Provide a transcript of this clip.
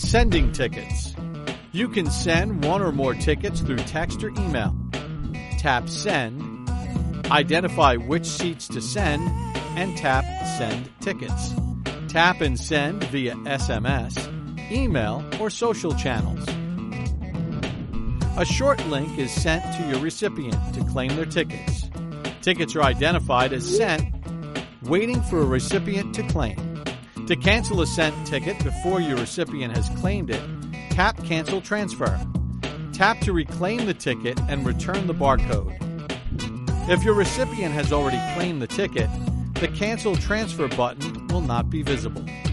Sending tickets. You can send one or more tickets through text or email. Tap Send, identify which seats to send, and tap Send Tickets. Tap and send via SMS, email, or social channels. A short link is sent to your recipient to claim their tickets. Tickets are identified as sent, waiting for a recipient to claim. To cancel a sent ticket before your recipient has claimed it, tap Cancel Transfer. Tap to reclaim the ticket and return the barcode. If your recipient has already claimed the ticket, the Cancel Transfer button will not be visible.